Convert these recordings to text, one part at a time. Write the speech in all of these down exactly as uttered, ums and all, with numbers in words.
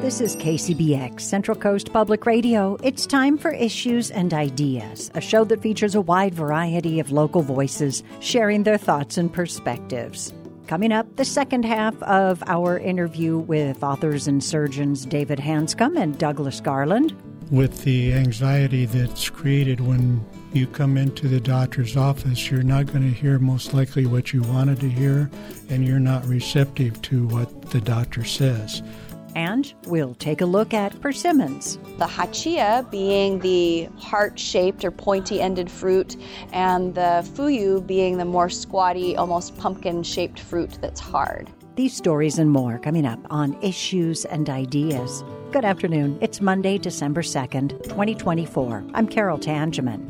This is K C B X, Central Coast Public Radio. It's time for Issues and Ideas, a show that features a wide variety of local voices sharing their thoughts and perspectives. Coming up, the second half of our interview with authors and surgeons David Hanscom and Douglas Garland. With the anxiety that's created when you come into the doctor's office, you're not going to hear most likely what you wanted to hear, and you're not receptive to what the doctor says. And we'll take a look at persimmons. The hachia being the heart-shaped or pointy-ended fruit, and the fuyu being the more squatty, almost pumpkin-shaped fruit that's hard. These stories and more coming up on Issues and Ideas. Good afternoon. It's Monday, December second, twenty twenty-four. I'm Carol Tangeman.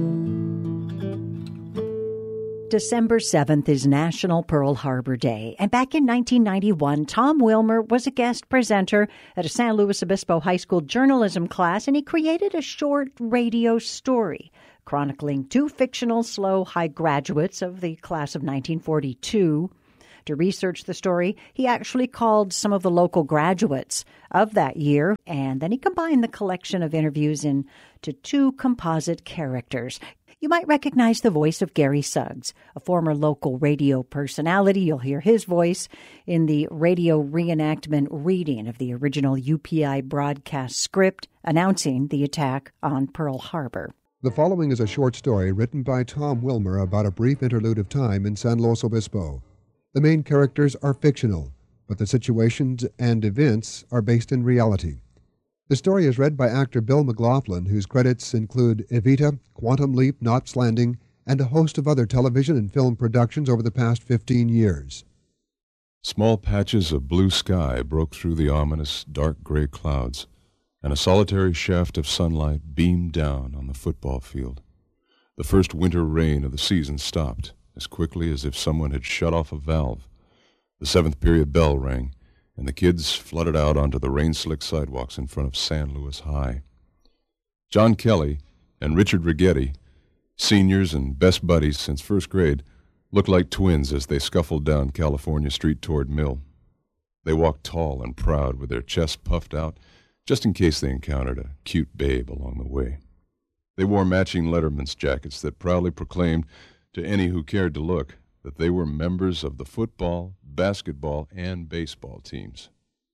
December seventh is National Pearl Harbor Day, and back in nineteen ninety-one, Tom Wilmer was a guest presenter at a San Luis Obispo High School journalism class, and he created a short radio story chronicling two fictional SLO high graduates of the class of nineteen forty-two. To research the story, he actually called some of the local graduates of that year, and then he combined the collection of interviews into two composite characters. You might recognize the voice of Gary Suggs, a former local radio personality. You'll hear his voice in the radio reenactment reading of the original U P I broadcast script announcing the attack on Pearl Harbor. The following is a short story written by Tom Wilmer about a brief interlude of time in San Luis Obispo. The main characters are fictional, but the situations and events are based in reality. The story is read by actor Bill McLaughlin, whose credits include Evita, Quantum Leap, Knots Landing, and a host of other television and film productions over the past fifteen years. Small patches of blue sky broke through the ominous dark gray clouds, and a solitary shaft of sunlight beamed down on the football field. The first winter rain of the season stopped as quickly as if someone had shut off a valve. The seventh period bell rang, and the kids flooded out onto the rain-slick sidewalks in front of San Luis High. John Kelly and Richard Righetti, seniors and best buddies since first grade, looked like twins as they scuffled down California Street toward Mill. They walked tall and proud with their chests puffed out, just in case they encountered a cute babe along the way. They wore matching Letterman's jackets that proudly proclaimed to any who cared to look that they were members of the football, basketball, and baseball teams.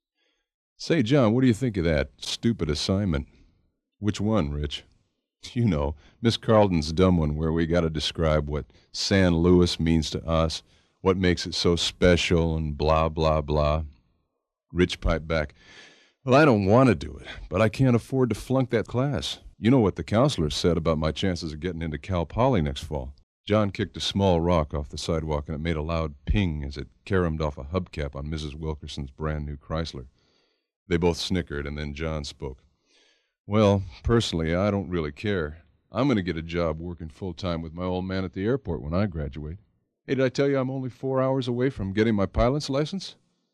Say, John, what do you think of that stupid assignment? Which one, Rich? You know, Miss Carlton's dumb one where we got to describe what San Luis means to us, what makes it so special, and blah, blah, blah. Rich piped back, well, I don't want to do it, but I can't afford to flunk that class. You know what the counselor said about my chances of getting into Cal Poly next fall. John kicked a small rock off the sidewalk, and it made a loud ping as it caromed off a hubcap on Missus Wilkerson's brand-new Chrysler. They both snickered, and then John spoke. Well, personally, I don't really care. I'm going to get a job working full-time with my old man at the airport when I graduate. Hey, did I tell you I'm only four hours away from getting my pilot's license?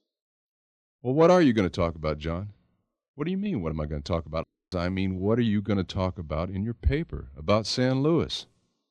Well, what are you going to talk about, John? What do you mean, what am I going to talk about? I mean, what are you going to talk about in your paper about San Luis?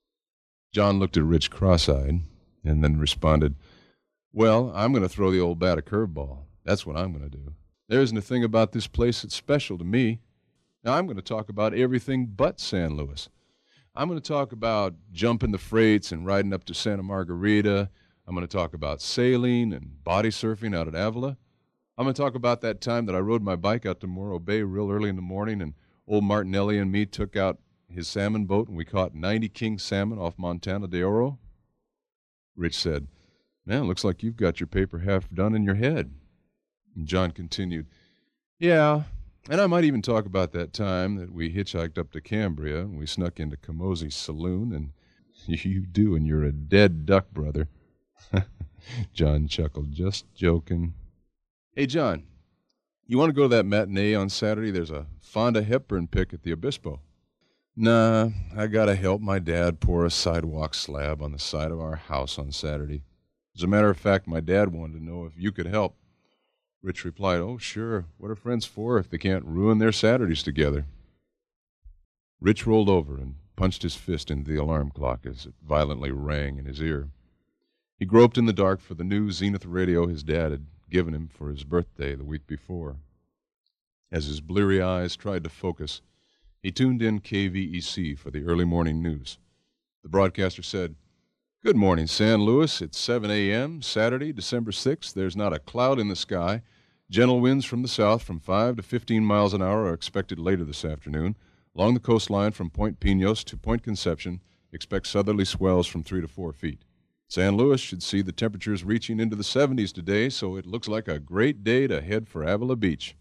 John looked at Rich cross-eyed and then responded, well, I'm going to throw the old bat a curveball. That's what I'm going to do. There isn't a thing about this place that's special to me. Now, I'm going to talk about everything but San Luis. I'm going to talk about jumping the freights and riding up to Santa Margarita. I'm going to talk about sailing and body surfing out at Avila. I'm going to talk about that time that I rode my bike out to Morro Bay real early in the morning, and old Martinelli and me took out his salmon boat, and we caught ninety king salmon off Montana de Oro. Rich said, man, looks like you've got your paper half done in your head. And John continued, yeah, and I might even talk about that time that we hitchhiked up to Cambria, and we snuck into Camosi's saloon, and you do, and you're a dead duck, brother. John chuckled, just joking. Hey, John, you want to go to that matinee on Saturday? There's a Fonda Hepburn pick at the Obispo. Nah, I gotta help my dad pour a sidewalk slab on the side of our house on Saturday. As a matter of fact, my dad wanted to know if you could help. Rich replied, oh, sure, what are friends for if they can't ruin their Saturdays together? Rich rolled over and punched his fist into the alarm clock as it violently rang in his ear. He groped in the dark for the new Zenith radio his dad had given him for his birthday the week before. As his bleary eyes tried to focus, he tuned in K V E C for the early morning news. The broadcaster said, "Good morning, San Luis. It's seven a.m., Saturday, December sixth. There's not a cloud in the sky. Gentle winds from the south from five to fifteen miles an hour are expected later this afternoon. Along the coastline from Point Pinos to Point Conception, expect southerly swells from three to four feet. San Luis should see the temperatures reaching into the seventies today, so it looks like a great day to head for Avila Beach."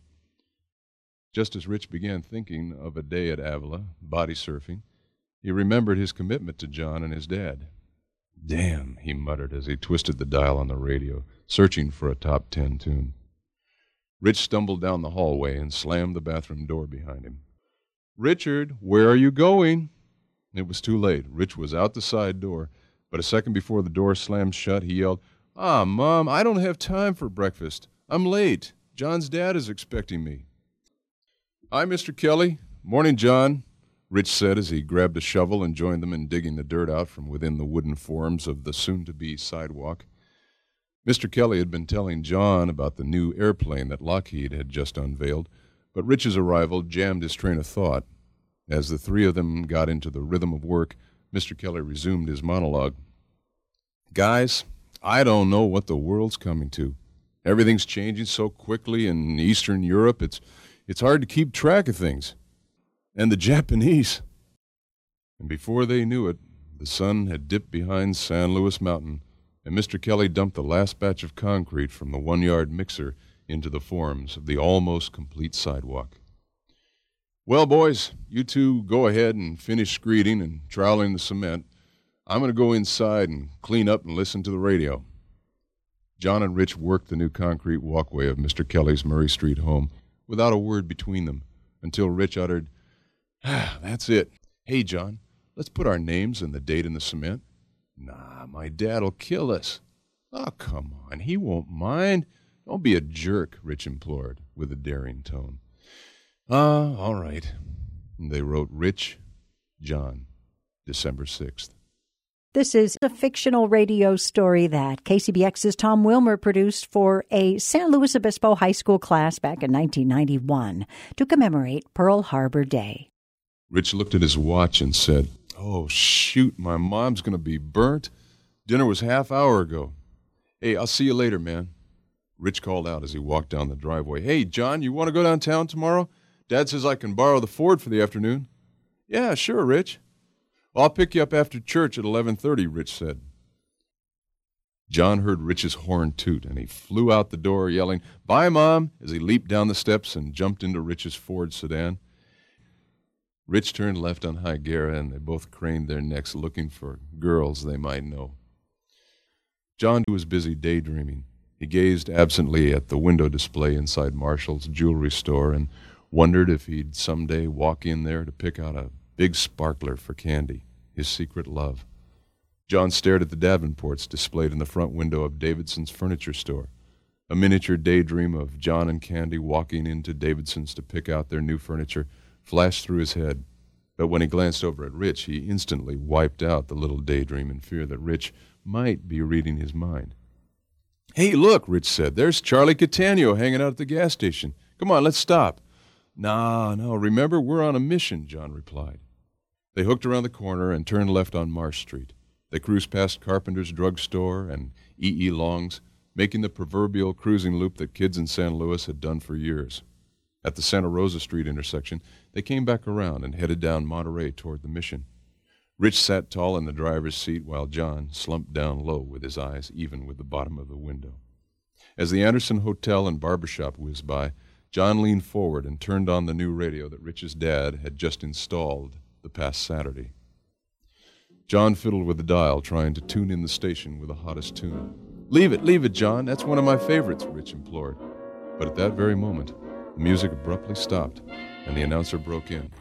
Just as Rich began thinking of a day at Avila, body surfing, he remembered his commitment to John and his dad. "Damn," he muttered as he twisted the dial on the radio, searching for a top ten tune. Rich stumbled down the hallway and slammed the bathroom door behind him. "Richard, where are you going?" It was too late. Rich was out the side door, but a second before the door slammed shut, he yelled, "Ah, Mom, I don't have time for breakfast. I'm late. John's dad is expecting me." "Hi, Mister Kelly." "Morning, John," Rich said as he grabbed a shovel and joined them in digging the dirt out from within the wooden forms of the soon-to-be sidewalk. Mister Kelly had been telling John about the new airplane that Lockheed had just unveiled, but Rich's arrival jammed his train of thought. As the three of them got into the rhythm of work, Mister Kelly resumed his monologue. "Guys, I don't know what the world's coming to. Everything's changing so quickly in Eastern Europe, it's it's hard to keep track of things. And the Japanese." And before they knew it, the sun had dipped behind San Luis Mountain, and Mister Kelly dumped the last batch of concrete from the one-yard mixer into the forms of the almost complete sidewalk. "Well, boys, you two go ahead and finish screeding and troweling the cement. I'm going to go inside and clean up and listen to the radio." John and Rich worked the new concrete walkway of Mister Kelly's Murray Street home without a word between them, until Rich uttered, "Ah, that's it. Hey, John, let's put our names and the date in the cement." "Nah, my dad'll kill us." "Oh, come on, he won't mind. Don't be a jerk," Rich implored, with a daring tone. "Ah, all right." And they wrote Rich, John, December sixth. This is a fictional radio story that K C B X's Tom Wilmer produced for a San Luis Obispo High School class back in nineteen ninety-one to commemorate Pearl Harbor Day. Rich looked at his watch and said, "Oh, shoot, my mom's going to be burnt. Dinner was half hour ago. Hey, I'll see you later, man." Rich called out as he walked down the driveway. "Hey, John, you want to go downtown tomorrow? Dad says I can borrow the Ford for the afternoon." "Yeah, sure, Rich." "Well, I'll pick you up after church at eleven thirty, Rich said. John heard Rich's horn toot, and he flew out the door yelling, "Bye, Mom," as he leaped down the steps and jumped into Rich's Ford sedan. Rich turned left on Higuera, and they both craned their necks looking for girls they might know. John was busy daydreaming. He gazed absently at the window display inside Marshall's jewelry store and wondered if he'd someday walk in there to pick out a big sparkler for Candy, his secret love. John stared at the Davenports displayed in the front window of Davidson's furniture store. A miniature daydream of John and Candy walking into Davidson's to pick out their new furniture flashed through his head. But when he glanced over at Rich, he instantly wiped out the little daydream in fear that Rich might be reading his mind. "Hey, look," Rich said. "There's Charlie Catania hanging out at the gas station. Come on, let's stop." "No, no, remember, we're on a mission," John replied. They hooked around the corner and turned left on Marsh Street. They cruised past Carpenter's Drug Store and E E. Long's, making the proverbial cruising loop that kids in San Luis had done for years. At the Santa Rosa Street intersection, they came back around and headed down Monterey toward the mission. Rich sat tall in the driver's seat while John slumped down low with his eyes even with the bottom of the window. As the Anderson Hotel and barbershop whizzed by, John leaned forward and turned on the new radio that Rich's dad had just installed the past Saturday. John fiddled with the dial, trying to tune in the station with the hottest tune. "Leave it, leave it, John. That's one of my favorites," Rich implored. But at that very moment, the music abruptly stopped, and the announcer broke in.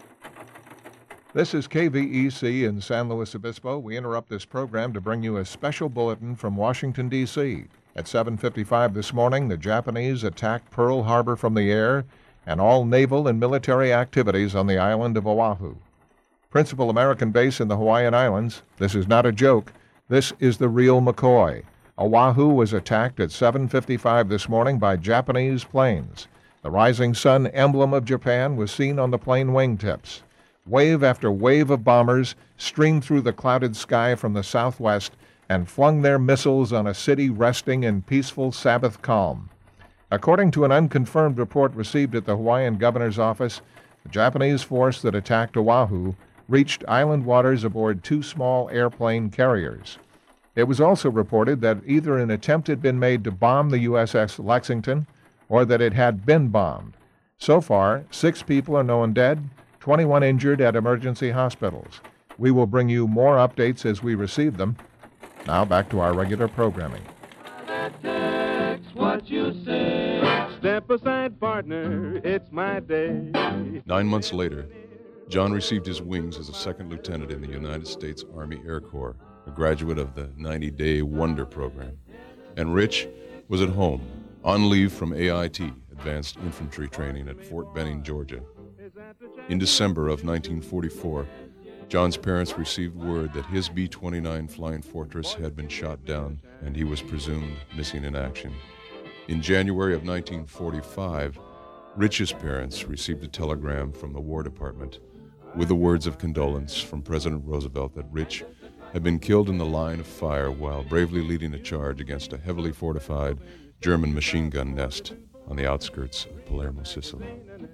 This is K V E C in San Luis Obispo. We interrupt this program to bring you a special bulletin from Washington, D C At seven fifty-five this morning, the Japanese attacked Pearl Harbor from the air and all naval and military activities on the island of Oahu. Principal American base in the Hawaiian Islands, this is not a joke. This is the real McCoy. Oahu was attacked at seven fifty-five this morning by Japanese planes. The rising sun emblem of Japan was seen on the plane wingtips. Wave after wave of bombers streamed through the clouded sky from the southwest and flung their missiles on a city resting in peaceful Sabbath calm. According to an unconfirmed report received at the Hawaiian governor's office, the Japanese force that attacked Oahu reached island waters aboard two small airplane carriers. It was also reported that either an attempt had been made to bomb the U S S Lexington or that it had been bombed. So far, six people are known dead, twenty-one injured at emergency hospitals. We will bring you more updates as we receive them. Now back to our regular programming. That's what you say. Step aside, partner, it's my day. Nine months later, John received his wings as a second lieutenant in the United States Army Air Corps, a graduate of the ninety-day Wonder Program. And Rich was at home, on leave from A I T, Advanced Infantry Training at Fort Benning, Georgia. In December of nineteen forty-four, John's parents received word that his B twenty-nine Flying Fortress had been shot down and he was presumed missing in action. In January of nineteen forty-five, Rich's parents received a telegram from the War Department with the words of condolence from President Roosevelt that Rich had been killed in the line of fire while bravely leading a charge against a heavily fortified German machine gun nest on the outskirts of Palermo, Sicily.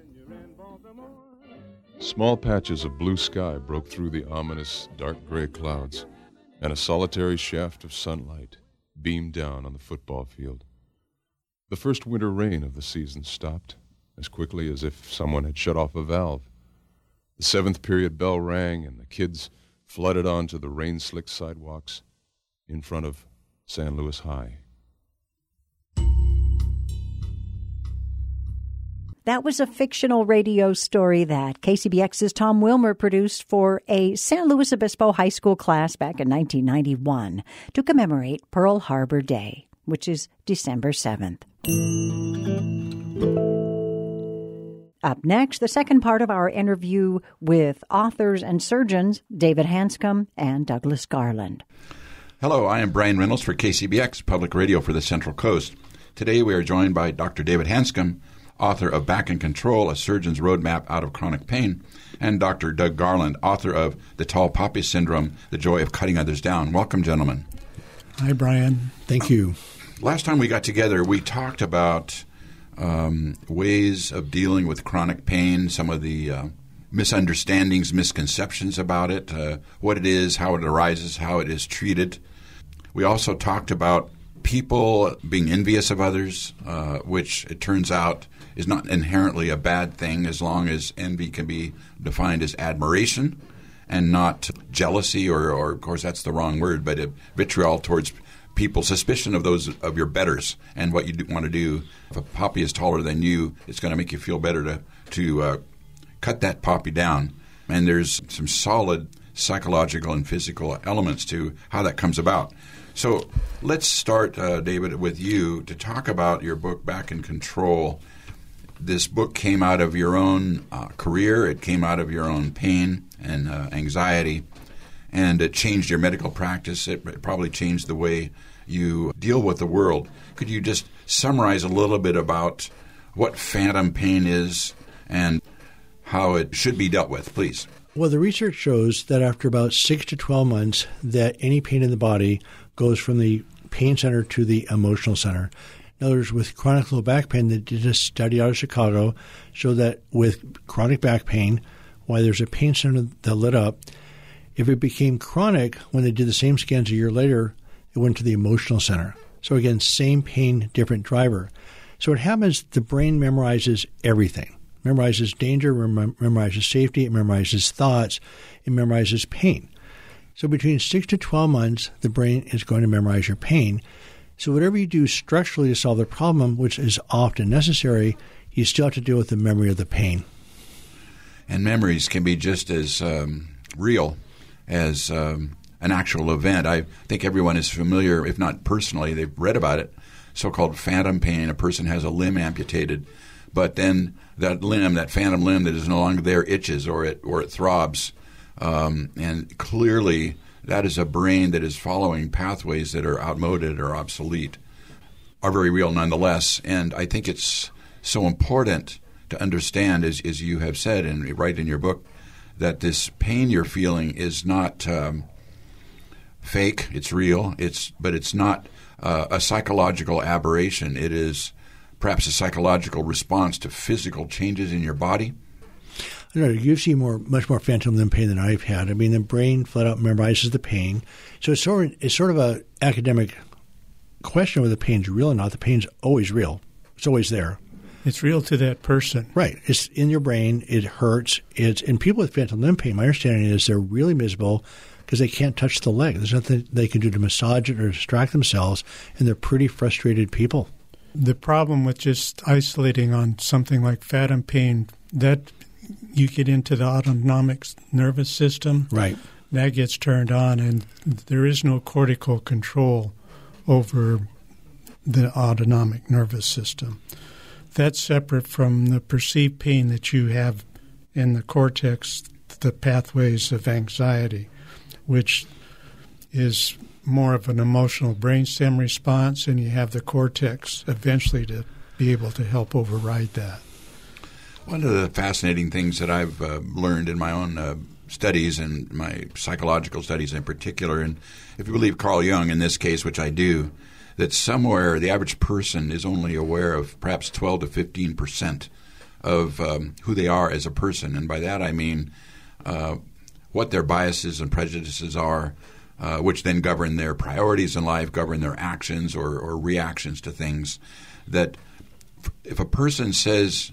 Small patches of blue sky broke through the ominous dark gray clouds, and a solitary shaft of sunlight beamed down on the football field. The first winter rain of the season stopped as quickly as if someone had shut off a valve. The seventh period bell rang, and the kids flooded onto the rain-slicked sidewalks in front of San Luis High. That was a fictional radio story that K C B X's Tom Wilmer produced for a San Luis Obispo high school class back in nineteen ninety-one to commemorate Pearl Harbor Day, which is December seventh. Up next, the second part of our interview with authors and surgeons David Hanscom and Douglas Garland. Hello, I am Brian Reynolds for K C B X, Public Radio for the Central Coast. Today we are joined by Doctor David Hanscom, author of Back in Control, A Surgeon's Roadmap Out of Chronic Pain, and Doctor Doug Garland, author of The Tall Poppy Syndrome, The Joy of Cutting Others Down. Welcome, gentlemen. Hi, Brian. Thank you. Last time we got together, we talked about um, ways of dealing with chronic pain, some of the uh, misunderstandings, misconceptions about it, uh, what it is, how it arises, how it is treated. We also talked about people being envious of others, uh, which it turns out is not inherently a bad thing as long as envy can be defined as admiration and not jealousy or, or of course, that's the wrong word, but vitriol towards people, suspicion of those of your betters and what you do want to do. If a poppy is taller than you, it's going to make you feel better to, to uh, cut that poppy down. And there's some solid psychological and physical elements to how that comes about. So let's start, uh, David, with you to talk about your book, Back in Control. This book came out of your own uh, career. It came out of your own pain and uh, anxiety, and it changed your medical practice. It, it probably changed the way you deal with the world. Could you just summarize a little bit about what phantom pain is and how it should be dealt with, please? Well, the research shows that after about six to twelve months, that any pain in the body goes from the pain center to the emotional center. In other words, with chronic low back pain, they did a study out of Chicago, showed that with chronic back pain, why there's a pain center that lit up. If it became chronic, when they did the same scans a year later, it went to the emotional center. So again, same pain, different driver. So what happens, the brain memorizes everything. It memorizes danger, mem- memorizes safety, it memorizes thoughts, it memorizes pain. So between six to twelve months, the brain is going to memorize your pain. So whatever you do structurally to solve the problem, which is often necessary, you still have to deal with the memory of the pain. And memories can be just as um, real as um, an actual event. I think everyone is familiar, if not personally, they've read about it, so-called phantom pain. A person has a limb amputated, but then that limb, that phantom limb that is no longer there, itches or it or it throbs. Um, and clearly that is a brain that is following pathways that are outmoded or obsolete, are very real nonetheless. And I think it's so important to understand, as, as you have said and write in your book, that this pain you're feeling is not um, fake. It's real. It's but it's not uh, a psychological aberration. It is perhaps a psychological response to physical changes in your body. I don't know, you've seen more, much more phantom limb pain than I've had. I mean, the brain flat out memorizes the pain. So it's sort of, it's sort of a academic question whether the pain's real or not. The pain's always real. It's always there. It's real to that person. Right. It's in your brain. It hurts. It's and people with phantom limb pain, my understanding is they're really miserable because they can't touch the leg. There's nothing they can do to massage it or distract themselves, and they're pretty frustrated people. The problem with just isolating on something like phantom pain, that you get into the autonomic nervous system. Right. That gets turned on, and there is no cortical control over the autonomic nervous system. That's separate from the perceived pain that you have in the cortex, the pathways of anxiety, which is more of an emotional brainstem response, and you have the cortex eventually to be able to help override that. One of the fascinating things that I've uh, learned in my own uh, studies and my psychological studies in particular, and if you believe Carl Jung in this case, which I do, that somewhere the average person is only aware of perhaps twelve to fifteen percent of um, who they are as a person. And by that I mean uh, what their biases and prejudices are, uh, which then govern their priorities in life, govern their actions or, or reactions to things. That if a person says,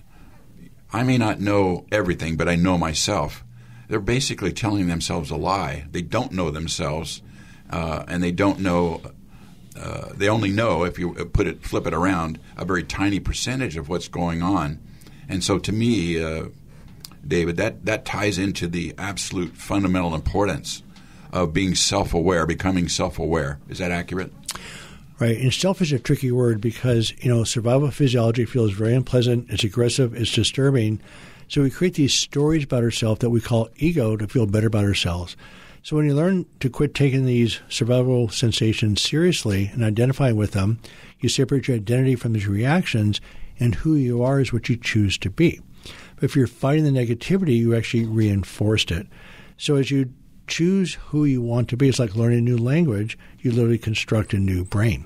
I may not know everything, but I know myself, they're basically telling themselves a lie. They don't know themselves, uh, and they don't know Uh, they only know, if you put it, flip it around, a very tiny percentage of what's going on. And so to me, uh, David, that, that ties into the absolute fundamental importance of being self-aware, becoming self-aware. Is that accurate? Right. And self is a tricky word because, you know, survival physiology feels very unpleasant. It's aggressive. It's disturbing. So we create these stories about ourselves that we call ego to feel better about ourselves. So when you learn to quit taking these survival sensations seriously and identifying with them, you separate your identity from these reactions, and who you are is what you choose to be. But if you're fighting the negativity, you actually reinforced it. So as you choose who you want to be, it's like learning a new language. You literally construct a new brain.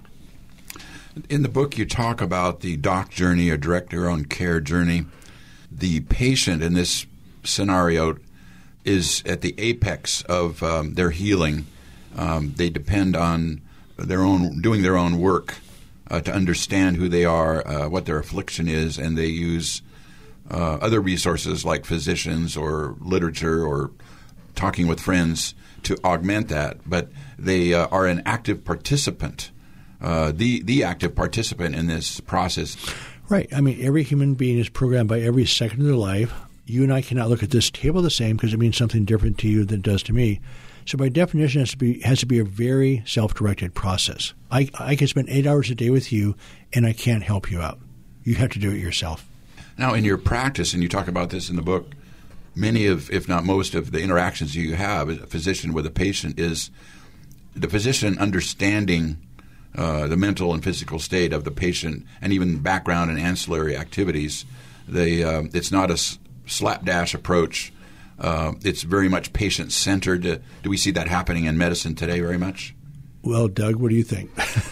In the book, you talk about the doc journey or direct your own care journey. The patient in this scenario is at the apex of um, their healing. Um, they depend on their own doing their own work uh, to understand who they are, uh, what their affliction is, and they use uh, other resources like physicians or literature or talking with friends to augment that. But they uh, are an active participant, uh, the the active participant in this process. Right. I mean, every human being is programmed by every second of their life. You and I cannot look at this table the same because it means something different to you than it does to me. So by definition, it has to be, has to be a very self-directed process. I, I can spend eight hours a day with you, and I can't help you out. You have to do it yourself. Now, in your practice, and you talk about this in the book, many of, if not most of the interactions you have as a physician with a patient is the physician understanding uh, the mental and physical state of the patient and even background and ancillary activities. They, uh, it's not a slapdash approach. Uh, it's very much patient-centered. Uh, do we see that happening in medicine today very much? Well, Doug, what do you think?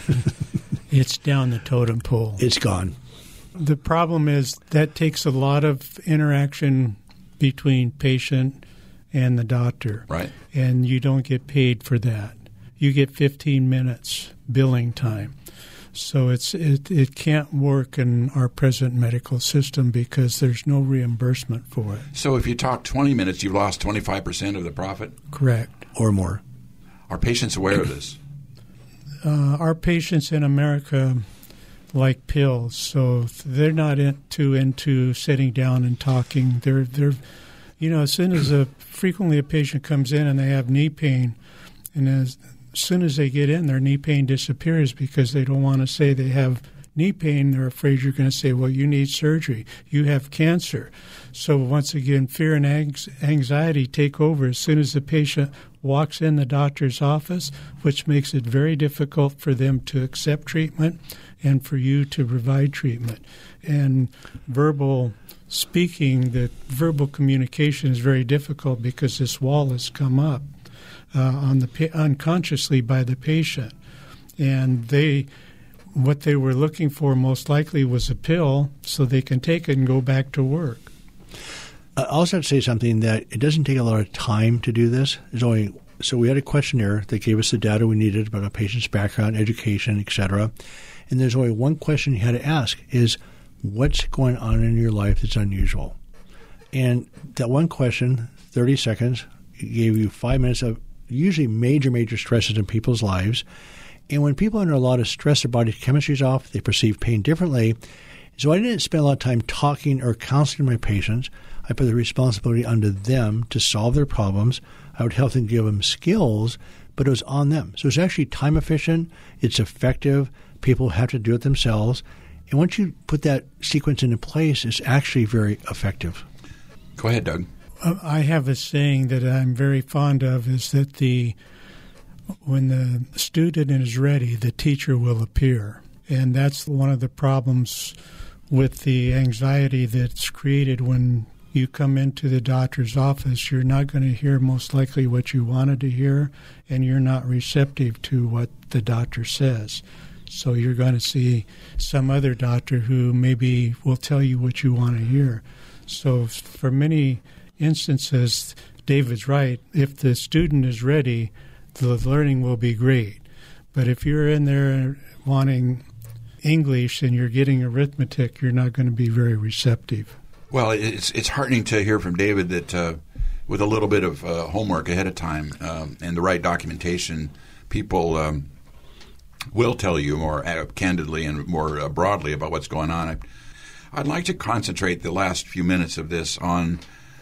It's down the totem pole. It's gone. The problem is that takes a lot of interaction between patient and the doctor. Right. And you don't get paid for that. You get fifteen minutes billing time. So it's it, it can't work in our present medical system because there's no reimbursement for it. So if you talk twenty minutes, you've lost twenty-five percent of the profit? Correct. Or more. Are patients aware of this? Uh, our patients in America like pills, so they're not in, too into sitting down and talking. They're, they're, you know, as soon as a frequently a patient comes in and they have knee pain, and as As soon as they get in, their knee pain disappears because they don't want to say they have knee pain. They're afraid you're going to say, well, you need surgery. You have cancer. So once again, fear and anxiety take over as soon as the patient walks in the doctor's office, which makes it very difficult for them to accept treatment and for you to provide treatment. And verbal speaking, the verbal communication is very difficult because this wall has come up uh, on the unconsciously by the patient. And they, what they were looking for most likely was a pill so they can take it and go back to work. I also have to say something that it doesn't take a lot of time to do this. There's only so we had a questionnaire that gave us the data we needed about a patient's background, education, et cetera. And there's only one question you had to ask is, what's going on in your life that's unusual? And that one question, thirty seconds, gave you five minutes of usually major, major stresses in people's lives. And when people are under a lot of stress, their body chemistry is off, they perceive pain differently. So I didn't spend a lot of time talking or counseling my patients. I put the responsibility onto them to solve their problems. I would help them, give them skills, but it was on them. So it's actually time efficient. It's effective. People have to do it themselves. And once you put that sequence into place, it's actually very effective. Go ahead, Doug. I have a saying that I'm very fond of is that the when the student is ready, the teacher will appear. And that's one of the problems with the anxiety that's created when you come into the doctor's office. You're not going to hear most likely what you wanted to hear, and you're not receptive to what the doctor says. So you're going to see some other doctor who maybe will tell you what you want to hear. So for many instances, David's right. If the student is ready, the learning will be great. But if you're in there wanting English and you're getting arithmetic, you're not going to be very receptive. Well, it's it's heartening to hear from David that uh, with a little bit of uh, homework ahead of time um, and the right documentation, people um, will tell you more uh, candidly and more uh, broadly about what's going on. I, I'd like to concentrate the last few minutes of this on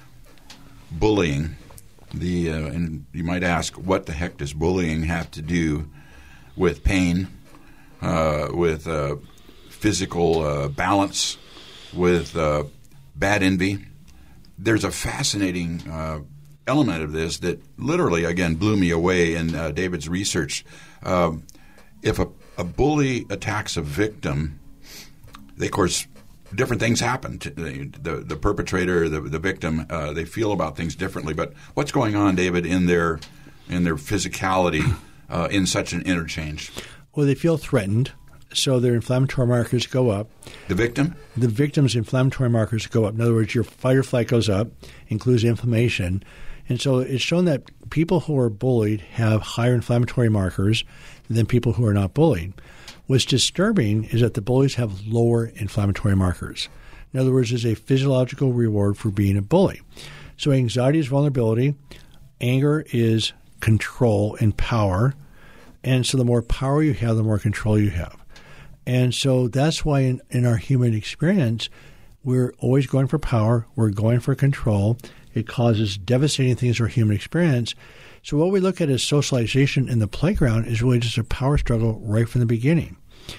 bullying. The uh, and you might ask, what the heck does bullying have to do with pain, uh, with uh, physical uh, balance, with uh, bad envy? There's a fascinating uh, element of this that literally, again, blew me away in uh, David's research. Uh, if a, a bully attacks a victim, they, of course, different things happen. To the, the, the perpetrator, the, the victim, uh, they feel about things differently. But what's going on, David, in their in their physicality uh, in such an interchange? Well, they feel threatened, so their inflammatory markers go up. The victim? The victim's inflammatory markers go up. In other words, your fight or flight goes up, includes inflammation. And so it's shown that people who are bullied have higher inflammatory markers than people who are not bullied. What's disturbing is that the bullies have lower inflammatory markers. In other words, there's a physiological reward for being a bully. So anxiety is vulnerability. Anger is control and power. And so the more power you have, the more control you have. And so that's why in, in our human experience, we're always going for power. We're going for control. It causes devastating things to our human experience. So what we look at as socialization in the playground is really just a power struggle right from the beginning.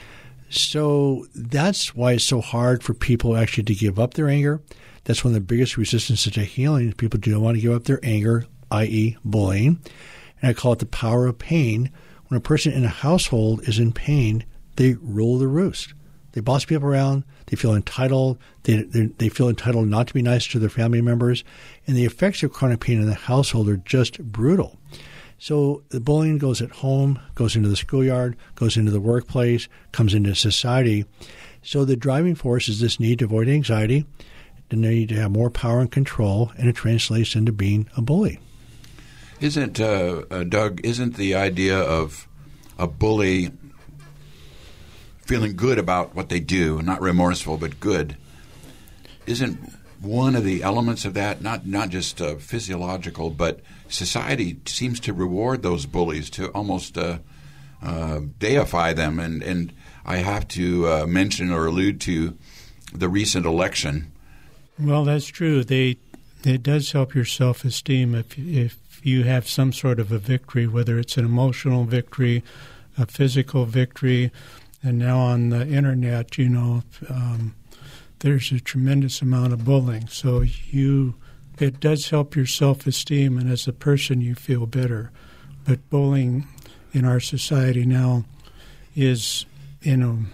So that's why it's so hard for people actually to give up their anger. That's one of the biggest resistances to healing. People do not want to give up their anger, that is bullying. And I call it the power of pain. When a person in a household is in pain, they rule the roost. They boss people around. They feel entitled. They, they they feel entitled not to be nice to their family members. And the effects of chronic pain in the household are just brutal. So the bullying goes at home, goes into the schoolyard, goes into the workplace, comes into society. So the driving force is this need to avoid anxiety, the need to have more power and control, and it translates into being a bully. Isn't, uh, uh, Doug, isn't the idea of a bully feeling good about what they do, not remorseful but good, isn't one of the elements of that, not not just uh, physiological, but society seems to reward those bullies, to almost uh, uh, deify them. And, and I have to uh, mention or allude to the recent election. Well, that's true. They it does help your self-esteem if if you have some sort of a victory, whether it's an emotional victory, a physical victory. And now on the internet, you know, um, there's a tremendous amount of bullying. So you it does help your self-esteem, and as a person you feel better. But bullying in our society now is in a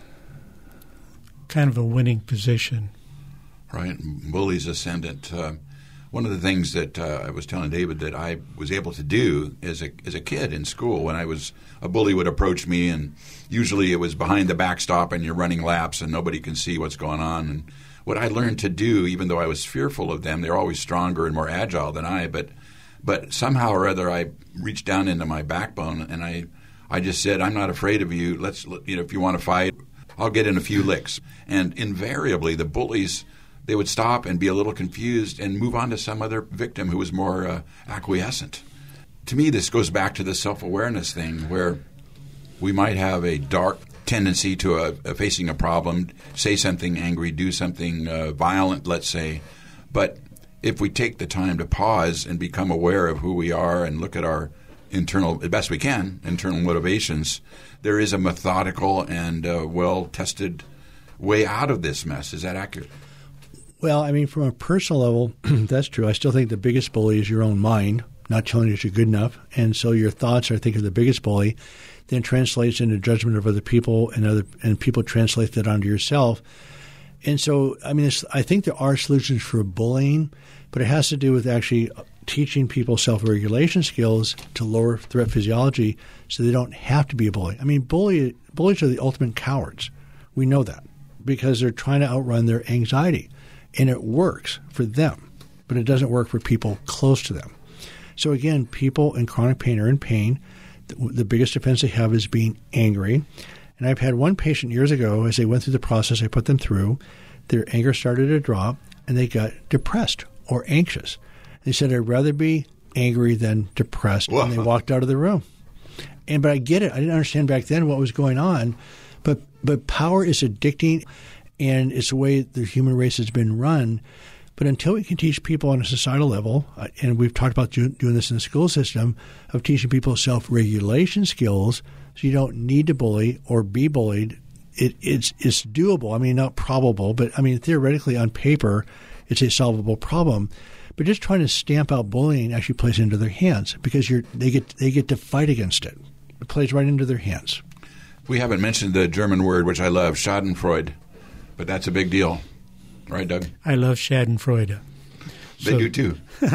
kind of a winning position. Right. Bully's ascendant. Uh, one of the things that uh, I was telling David that I was able to do as a as a kid in school, when I was a bully would approach me, and usually it was behind the backstop and you're running laps and nobody can see what's going on. And what I learned to do, even though I was fearful of them, they're always stronger and more agile than I, but but somehow or other I reached down into my backbone and I I just said, I'm not afraid of you. Let's, you know, if you want to fight, I'll get in a few licks. And invariably the bullies, they would stop and be a little confused and move on to some other victim who was more uh, acquiescent. To me, this goes back to the self-awareness thing, where we might have a dark tendency to uh, facing a problem, say something angry, do something uh, violent, let's say. But if we take the time to pause and become aware of who we are and look at our internal, as best we can, internal motivations, there is a methodical and uh, well-tested way out of this mess. Is that accurate? Well, I mean, from a personal level, that's true. I still think the biggest bully is your own mind, not telling you that you're good enough. And so your thoughts are thinking of the biggest bully, then translates into judgment of other people, and other and people translate that onto yourself. And so, I mean, it's, I think there are solutions for bullying, but it has to do with actually teaching people self-regulation skills to lower threat physiology so they don't have to be a bully. I mean, bully, bullies are the ultimate cowards. We know that because they're trying to outrun their anxiety. And it works for them, but it doesn't work for people close to them. So again, people in chronic pain are in pain. The, the biggest defense they have is being angry. And I've had one patient years ago, as they went through the process I put them through, their anger started to drop and they got depressed or anxious. They said, I'd rather be angry than depressed. Whoa. And they walked out of the room. And but I get it. I didn't understand back then what was going on. But but power is addicting. And it's the way the human race has been run. But until we can teach people on a societal level, and we've talked about do, doing this in the school system, of teaching people self-regulation skills so you don't need to bully or be bullied, it, it's, it's doable. I mean, not probable, but I mean, theoretically on paper, it's a solvable problem. But just trying to stamp out bullying actually plays into their hands because you're, they get they get to fight against it. It plays right into their hands. We haven't mentioned the German word, which I love, Schadenfreude. But that's a big deal. Right, Doug? I love Schadenfreude. They so, do too.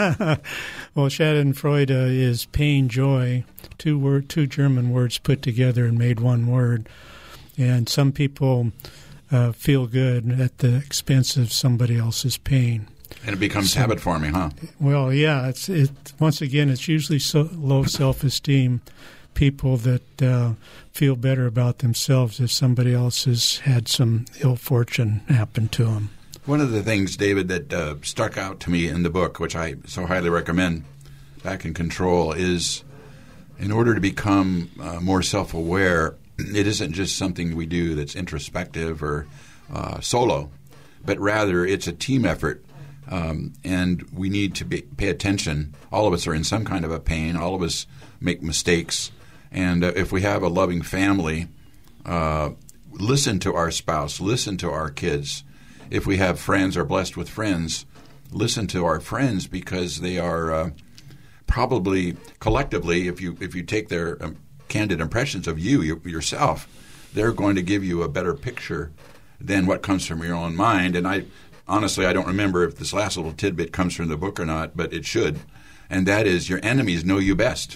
Well, Schadenfreude is pain, joy, two word, two German words put together and made one word. And some people uh, feel good at the expense of somebody else's pain. And it becomes so, habit forming, huh? Well, yeah. It's it. Once again, it's usually so low self-esteem people that uh, feel better about themselves if somebody else has had some ill fortune happen to them. One of the things, David, that uh, stuck out to me in the book, which I so highly recommend, Back in Control, is in order to become uh, more self-aware, it isn't just something we do that's introspective or uh, solo, but rather it's a team effort. Um, and we need to be, pay attention. All of us are in some kind of a pain. All of us make mistakes. And uh, if we have a loving family, uh, listen to our spouse, listen to our kids. If we have friends or blessed with friends, listen to our friends because they are uh, probably collectively, if you if you take their um, candid impressions of you, you yourself, they're going to give you a better picture than what comes from your own mind. And I honestly, I don't remember if this last little tidbit comes from the book or not, but it should. And that is your enemies know you best.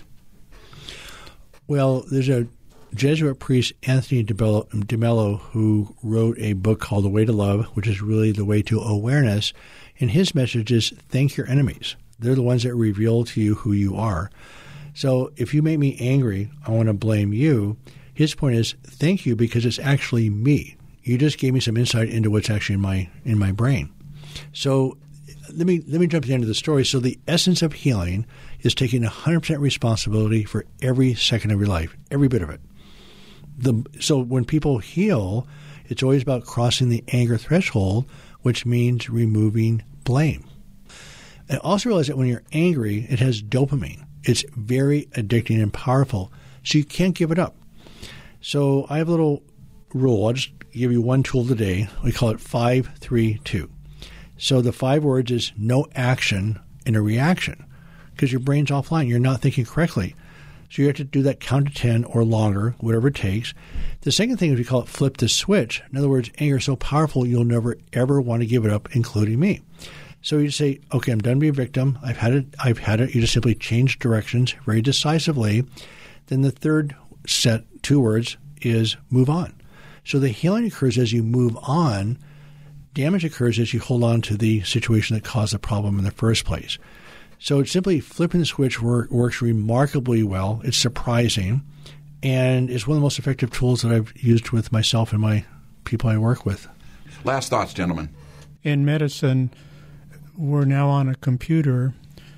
Well, there's a Jesuit priest, Anthony de Mello, who wrote a book called The Way to Love, which is really the way to awareness. And his message is thank your enemies. They're the ones that reveal to you who you are. So if you make me angry, I want to blame you. His point is thank you because it's actually me. You just gave me some insight into what's actually in my in my brain. So let me let me jump to the end of the story. So the essence of healing is taking one hundred percent responsibility for every second of your life, every bit of it. The, so when people heal, it's always about crossing the anger threshold, which means removing blame. And also realize that when you're angry, it has dopamine. It's very addicting and powerful, so you can't give it up. So I have a little rule. I'll just give you one tool today. We call it five three two. So the five words is no action in a reaction because your brain's offline. You're not thinking correctly. So you have to do that count to ten or longer, whatever it takes. The second thing is we call it flip the switch. In other words, anger is so powerful you'll never, ever want to give it up, including me. So you say, okay, I'm done being a victim. I've had it. I've had it. You just simply change directions very decisively. Then the third set, two words, is move on. So the healing occurs as you move on. Damage occurs as you hold on to the situation that caused the problem in the first place. So it's simply flipping the switch work, works remarkably well. It's surprising. And it's one of the most effective tools that I've used with myself and my people I work with. Last thoughts, gentlemen. In medicine, we're now on a computer,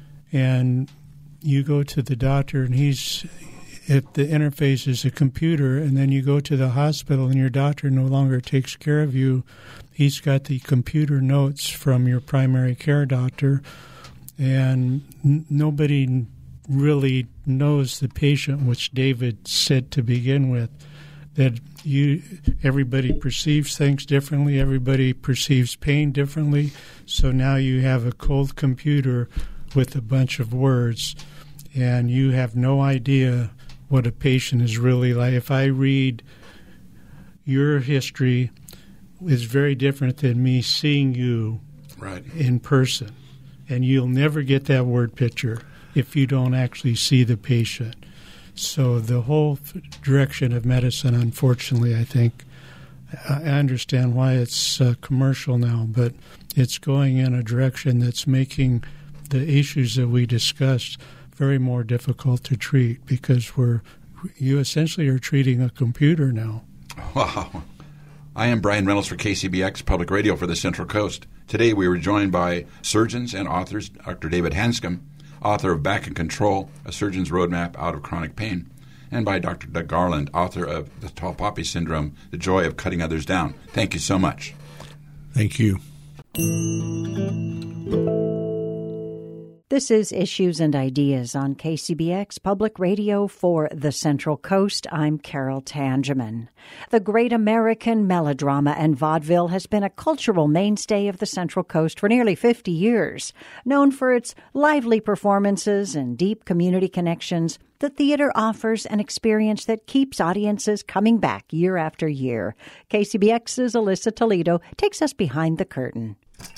and you go to the doctor, and he's if the interface is a computer, and then you go to the hospital, and your doctor no longer takes care of you. He's got the computer notes from your primary care doctor, and n- nobody really knows the patient, which David said to begin with, that you everybody perceives things differently, everybody perceives pain differently. So now you have a cold computer with a bunch of words, and you have no idea what a patient is really like. If I read your history, it's very different than me seeing you right. in person. And you'll never get that word picture if you don't actually see the patient. So the whole direction of medicine, unfortunately, I think, I understand why it's uh, commercial now, but it's going in a direction that's making the issues that we discussed very more difficult to treat because we're you essentially are treating a computer now. Wow. I am Brian Reynolds for K C B X Public Radio for the Central Coast. Today we were joined by surgeons and authors, Doctor David Hanscom, author of Back in Control, A Surgeon's Roadmap Out of Chronic Pain, and by Doctor Doug Garland, author of The Tall Poppy Syndrome, The Joy of Cutting Others Down. Thank you so much. Thank you. This is Issues and Ideas on K C B X Public Radio for the Central Coast. I'm Carol Tangeman. The great American melodrama and vaudeville has been a cultural mainstay of the Central Coast for nearly fifty years. Known for its lively performances and deep community connections, the theater offers an experience that keeps audiences coming back year after year. K C B X's Alyssa Toledo takes us behind the curtain.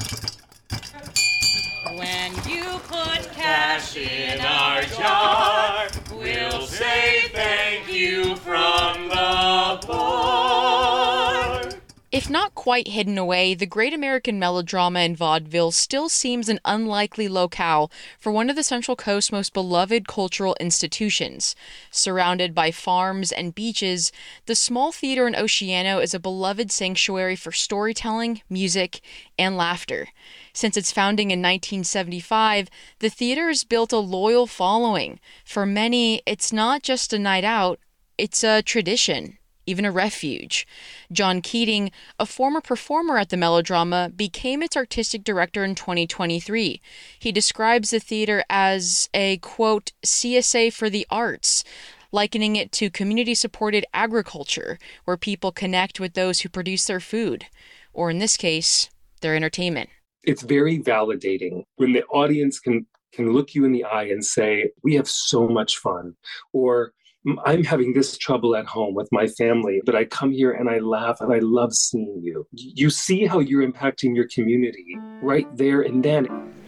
When you put cash in our jar, we'll say thank you from the bar. If not quite hidden away, the great American melodrama and vaudeville still seems an unlikely locale for one of the Central Coast's most beloved cultural institutions. Surrounded by farms and beaches, the small theater in Oceano is a beloved sanctuary for storytelling, music, and laughter. Since its founding in nineteen seventy-five, the theater has built a loyal following. For many, it's not just a night out, it's a tradition, even a refuge. John Keating, a former performer at the melodrama, became its artistic director in twenty twenty-three. He describes the theater as a, quote, C S A for the arts, likening it to community-supported agriculture, where people connect with those who produce their food, or in this case, their entertainment. It's very validating when the audience can can look you in the eye and say, we have so much fun, or I'm having this trouble at home with my family, but I come here and I laugh and I love seeing you. You see how you're impacting your community right there and then.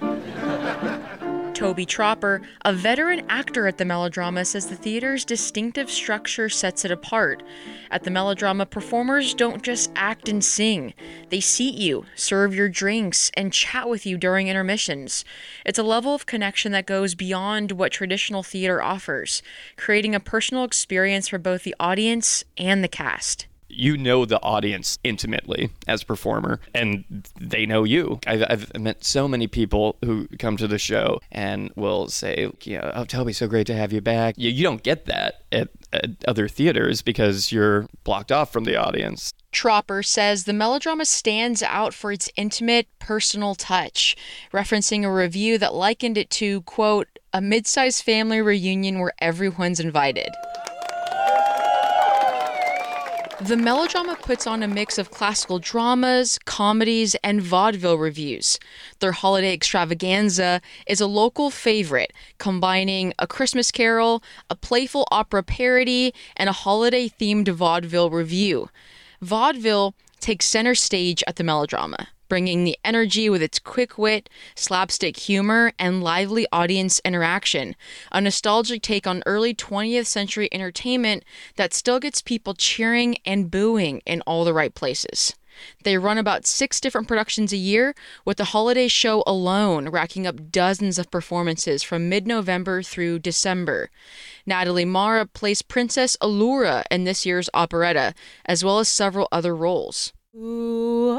Toby Tropper, a veteran actor at the melodrama, says the theater's distinctive structure sets it apart. At the melodrama, performers don't just act and sing. They seat you, serve your drinks, and chat with you during intermissions. It's a level of connection that goes beyond what traditional theater offers, creating a personal experience for both the audience and the cast. You know the audience intimately as a performer, and they know you. I've, I've met so many people who come to the show and will say, you know, oh, Toby, so great to have you back. You, you don't get that at, at other theaters because you're blocked off from the audience. Tropper says the melodrama stands out for its intimate, personal touch, referencing a review that likened it to, quote, a mid-sized family reunion where everyone's invited. The Melodrama puts on a mix of classical dramas, comedies, and vaudeville revues. Their holiday extravaganza is a local favorite, combining A Christmas Carol, a playful opera parody, and a holiday-themed vaudeville revue. Vaudeville takes center stage at the Melodrama, bringing the energy with its quick wit, slapstick humor, and lively audience interaction, a nostalgic take on early twentieth century entertainment that still gets people cheering and booing in all the right places. They run about six different productions a year, with the holiday show alone racking up dozens of performances from mid-November through December. Natalie Mara plays Princess Allura in this year's operetta, as well as several other roles. Ooh,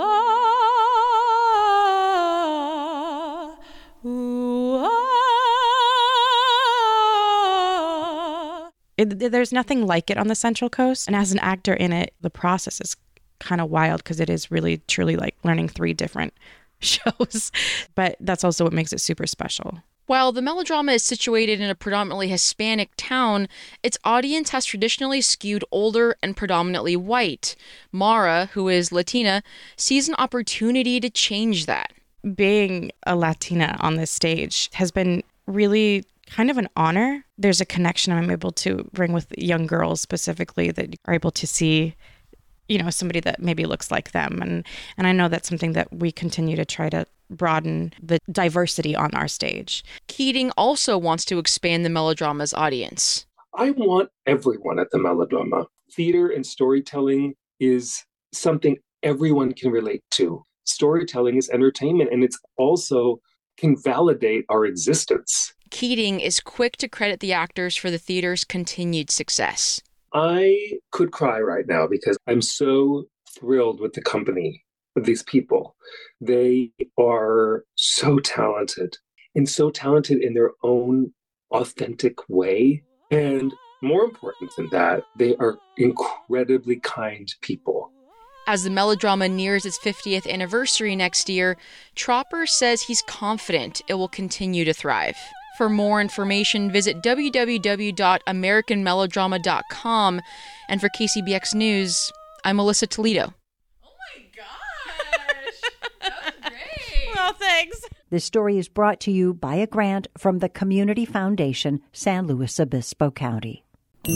ah, ooh, ah. It, there's nothing like it on the Central Coast, and as an actor in it, the process is kind of wild because it is really truly like learning three different shows, but that's also what makes it super special. While the Melodrama is situated in a predominantly Hispanic town, its audience has traditionally skewed older and predominantly white. Mara, who is Latina, sees an opportunity to change that. Being a Latina on this stage has been really kind of an honor. There's a connection I'm able to bring with young girls specifically that are able to see, you know, somebody that maybe looks like them. And, and I know that's something that we continue to try to broaden the diversity on our stage. Keating also wants to expand the Melodrama's audience. I want everyone at the Melodrama. Theater and storytelling is something everyone can relate to. Storytelling is entertainment, and it's also can validate our existence. Keating is quick to credit the actors for the theater's continued success. I could cry right now because I'm so thrilled with the company of these people. They are so talented and so talented in their own authentic way. And more important than that, they are incredibly kind people. As the Melodrama nears its fiftieth anniversary next year, Tropper says he's confident it will continue to thrive. For more information, visit w w w dot american melodrama dot com. And for K C B X News, I'm Melissa Toledo. Well, thanks. This story is brought to you by a grant from the Community Foundation, San Luis Obispo County.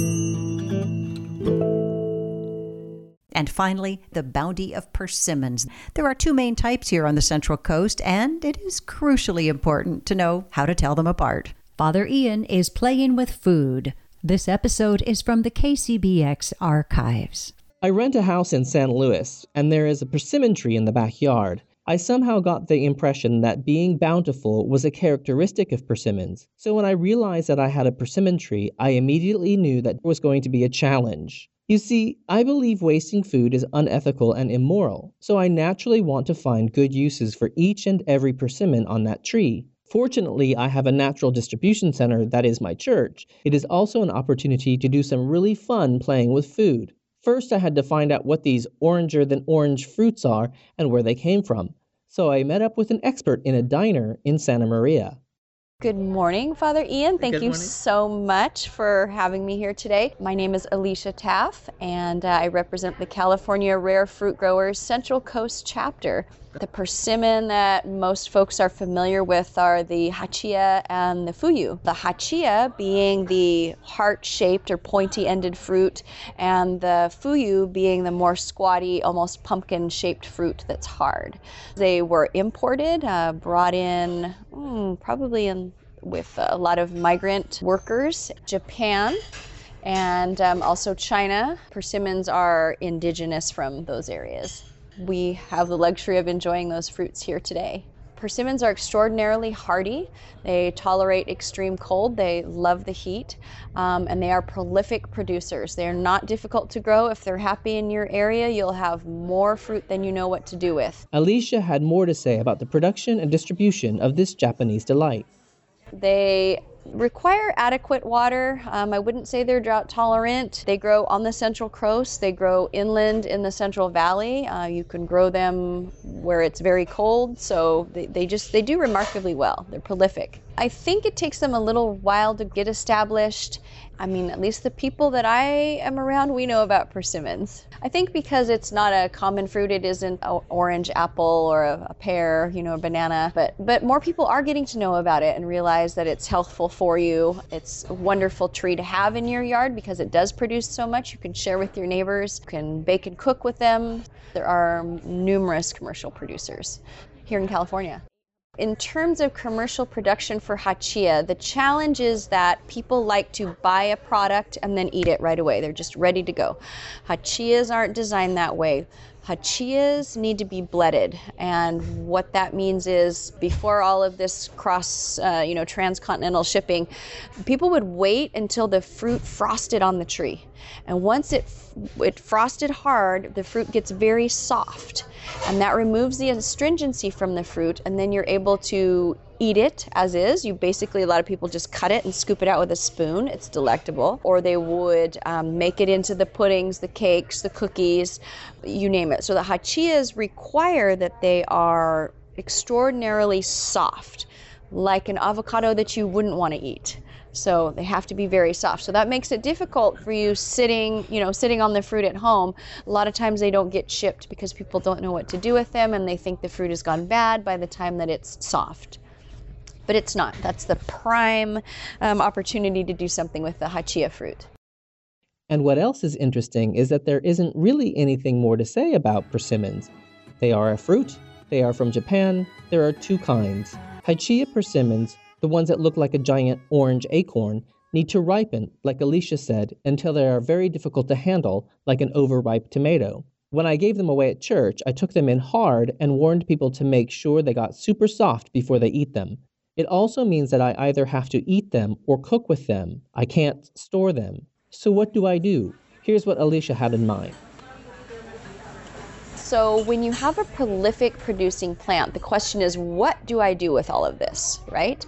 And finally, the bounty of persimmons. There are two main types here on the Central Coast, and it is crucially important to know how to tell them apart. Father Ian is playing with food. This episode is from the K C B X archives. I rent a house in San Luis, and there is a persimmon tree in the backyard. I somehow got the impression that being bountiful was a characteristic of persimmons. So when I realized that I had a persimmon tree, I immediately knew that there was going to be a challenge. You see, I believe wasting food is unethical and immoral, so I naturally want to find good uses for each and every persimmon on that tree. Fortunately, I have a natural distribution center that is my church. It is also an opportunity to do some really fun playing with food. First, I had to find out what these oranger-than-orange fruits are and where they came from. So I met up with an expert in a diner in Santa Maria. Good morning, Father Ian. Thank Good you morning. so much for having me here today. My name is Alicia Taff, and uh, I represent the California Rare Fruit Growers Central Coast chapter. The persimmon that most folks are familiar with are the hachia and the fuyu. The hachia being the heart-shaped or pointy-ended fruit, and the fuyu being the more squatty, almost pumpkin-shaped fruit that's hard. They were imported, uh, brought in mm, probably in with a lot of migrant workers, Japan, and um, also China. Persimmons are indigenous from those areas. We have the luxury of enjoying those fruits here today. Persimmons are extraordinarily hardy. They tolerate extreme cold. They love the heat, um, and they are prolific producers. They are not difficult to grow. If they're happy in your area, you'll have more fruit than you know what to do with. Alicia had more to say about the production and distribution of this Japanese delight. They require adequate water. Um, I wouldn't say they're drought tolerant. They grow on the Central Coast. They grow inland in the Central Valley. Uh, you can grow them where it's very cold. So they, they just, they do remarkably well. They're prolific. I think it takes them a little while to get established, I mean, at least the people that I am around, we know about persimmons. I think because it's not a common fruit, it isn't an orange, apple, or a, a pear, you know, a banana, but, but more people are getting to know about it and realize that it's healthful for you. It's a wonderful tree to have in your yard because it does produce so much. You can share with your neighbors, you can bake and cook with them. There are numerous commercial producers here in California. In terms of commercial production for hachia, the challenge is that people like to buy a product and then eat it right away. They're just ready to go. Hachias aren't designed that way. Hachias need to be blended, and what that means is before all of this cross, uh, you know, transcontinental shipping, people would wait until the fruit frosted on the tree. And once it it frosted hard, the fruit gets very soft, and that removes the astringency from the fruit, and then you're able to eat it as is. You basically, a lot of people just cut it and scoop it out with a spoon. It's delectable. Or they would um, make it into the puddings, the cakes, the cookies, you name it. So the hachias require that they are extraordinarily soft, like an avocado that you wouldn't want to eat. So they have to be very soft. So that makes it difficult for you sitting, you know, sitting on the fruit at home. A lot of times they don't get shipped because people don't know what to do with them, and they think the fruit has gone bad by the time that it's soft. But it's not. That's the prime um, opportunity to do something with the hachia fruit. And what else is interesting is that there isn't really anything more to say about persimmons. They are a fruit. They are from Japan. There are two kinds. Hachia persimmons, the ones that look like a giant orange acorn, need to ripen, like Alicia said, until they are very difficult to handle, like an overripe tomato. When I gave them away at church, I took them in hard and warned people to make sure they got super soft before they eat them. It also means that I either have to eat them or cook with them. I can't store them. So what do I do? Here's what Alicia had in mind. So when you have a prolific producing plant, the question is, what do I do with all of this, right?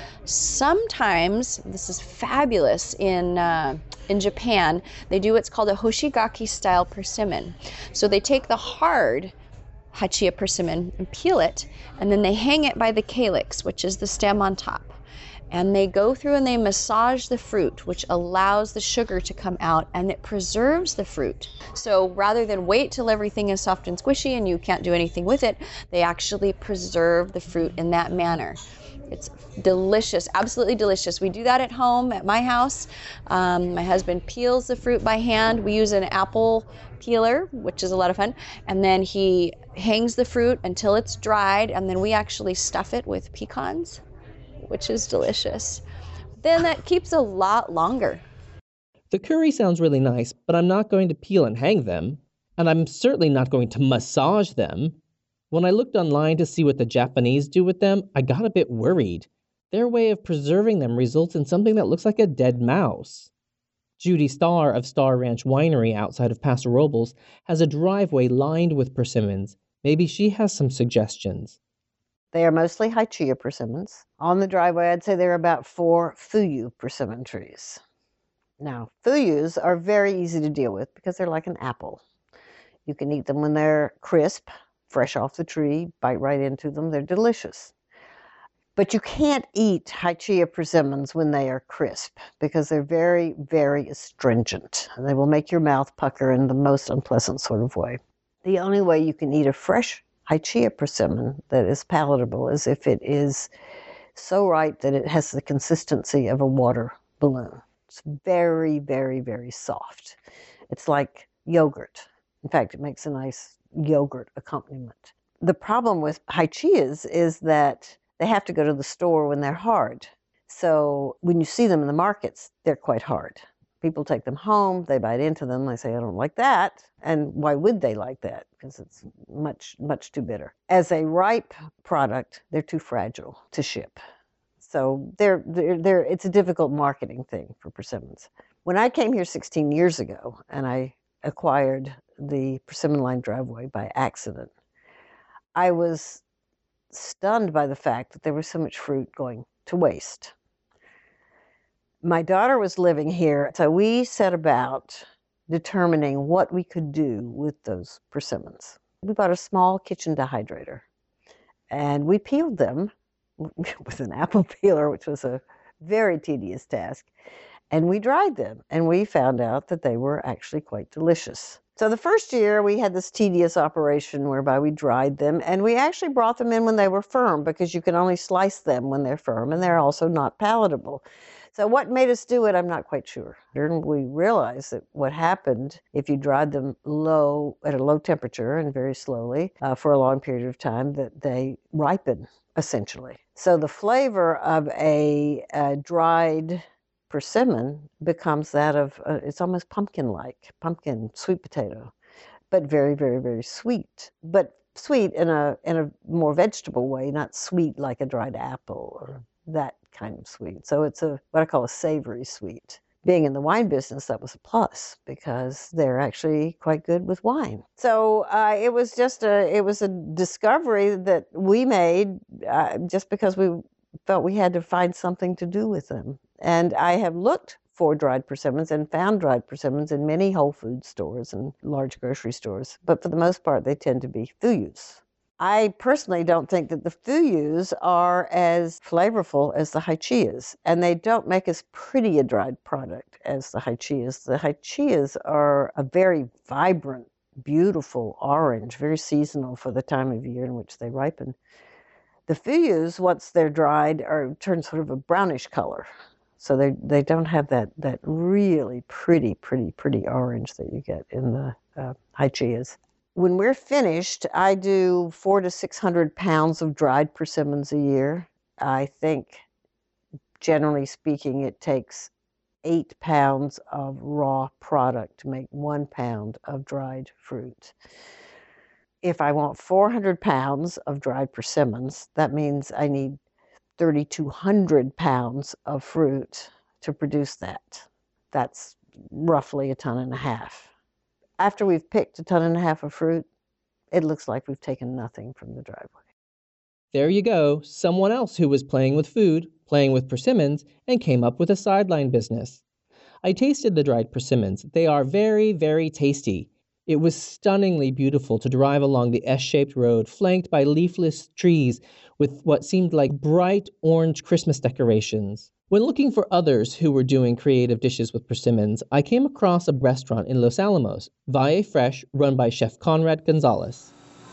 Sometimes, this is fabulous, in uh, in Japan, they do what's called a hoshigaki-style persimmon. So they take the hard hachia persimmon and peel it, and then they hang it by the calyx, which is the stem on top. And they go through and they massage the fruit, which allows the sugar to come out, and it preserves the fruit. So rather than wait till everything is soft and squishy and you can't do anything with it, they actually preserve the fruit in that manner. It's delicious, absolutely delicious. We do that at home at my house. Um, my husband peels the fruit by hand. We use an apple peeler, which is a lot of fun. And then he hangs the fruit until it's dried, and then we actually stuff it with pecans, which is delicious. Then that keeps a lot longer. The curry sounds really nice, but I'm not going to peel and hang them. And I'm certainly not going to massage them. When I looked online to see what the Japanese do with them, I got a bit worried. Their way of preserving them results in something that looks like a dead mouse. Judy Starr of Star Ranch Winery outside of Paso Robles has a driveway lined with persimmons. Maybe she has some suggestions. They are mostly hachia persimmons. On the driveway, I'd say there are about four fuyu persimmon trees. Now, fuyus are very easy to deal with because they're like an apple. You can eat them when they're crisp, fresh off the tree, bite right into them. They're delicious. But you can't eat hachia persimmons when they are crisp because they're very, very astringent. They will make your mouth pucker in the most unpleasant sort of way. The only way you can eat a fresh hachia persimmon that is palatable is if it is so ripe that it has the consistency of a water balloon. It's very, very, very soft. It's like yogurt. In fact, it makes a nice yogurt accompaniment. The problem with hachias is that they have to go to the store when they're hard. So when you see them in the markets, they're quite hard. People take them home, they bite into them, they say, I don't like that. And why would they like that? Because it's much, much too bitter. As a ripe product, they're too fragile to ship. So they're, they're, they're, it's a difficult marketing thing for persimmons. When I came here sixteen years ago and I acquired the persimmon line driveway by accident, I was stunned by the fact that there was so much fruit going to waste. My daughter was living here, so we set about determining what we could do with those persimmons. We bought a small kitchen dehydrator, and we peeled them with an apple peeler, which was a very tedious task, and we dried them, and we found out that they were actually quite delicious. So the first year we had this tedious operation whereby we dried them, and we actually brought them in when they were firm, because you can only slice them when they're firm, and they're also not palatable. So what made us do it, I'm not quite sure. And we realized that what happened if you dried them low, at a low temperature and very slowly uh, for a long period of time, that they ripen, essentially. So the flavor of a, a dried persimmon becomes that of, uh, it's almost pumpkin-like, pumpkin, sweet potato, but very, very, very sweet. But sweet in a in a more vegetable way, not sweet like a dried apple or that kind of sweet. So it's a what I call a savory sweet. Being in the wine business, that was a plus, because they're actually quite good with wine. So uh, it was just a it was a discovery that we made uh, just because we felt we had to find something to do with them. And I have looked for dried persimmons and found dried persimmons in many Whole Foods stores and large grocery stores, but for the most part, they tend to be fuyus. I personally don't think that the fuyus are as flavorful as the hachias, and they don't make as pretty a dried product as the hachias. The hachias are a very vibrant, beautiful orange, very seasonal for the time of year in which they ripen. The fuyus, once they're dried, are turn sort of a brownish color. So they they don't have that that really pretty, pretty, pretty orange that you get in the uh, hachias. When we're finished, I do four to six hundred pounds of dried persimmons a year. I think, generally speaking, it takes eight pounds of raw product to make one pound of dried fruit. If I want four hundred pounds of dried persimmons, that means I need three thousand two hundred pounds of fruit to produce that. That's roughly a ton and a half. After we've picked a ton and a half of fruit, it looks like we've taken nothing from the driveway. There you go, someone else who was playing with food, playing with persimmons, and came up with a sideline business. I tasted the dried persimmons. They are very, very tasty. It was stunningly beautiful to drive along the S-shaped road flanked by leafless trees with what seemed like bright orange Christmas decorations. When looking for others who were doing creative dishes with persimmons, I came across a restaurant in Los Alamos, Valle Fresh, run by Chef Conrad Gonzalez.